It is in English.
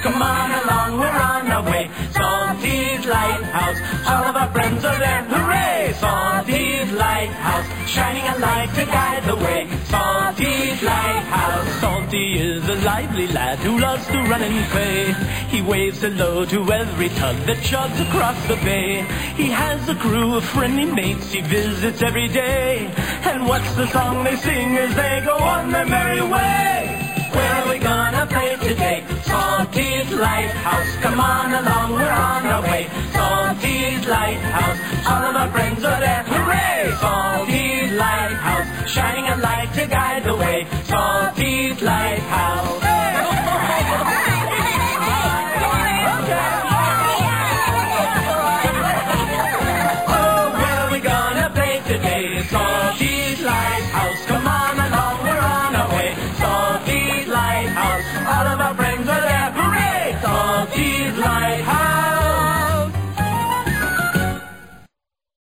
Come on along, we're on our way. Salty's Lighthouse, all of our friends are there. Hooray! Salty's Lighthouse, shining a light to guide the way. Salty's Lighthouse. Salty is a lively lad who loves to run and play. He waves hello to every tug that chugs across the bay. He has a crew of friendly mates he visits every day. And what's the song they sing as they go on their merry way? Where are we gonna play today? Salty's Lighthouse, come on along, we're on our way. Salty's Lighthouse, all of our friends are there. Hooray! Salty's Lighthouse, shining a light to guide the way. Salty's Lighthouse. Oh, where are we gonna play today? Salty's Lighthouse, come on along, we're on our way. Salty's Lighthouse, all of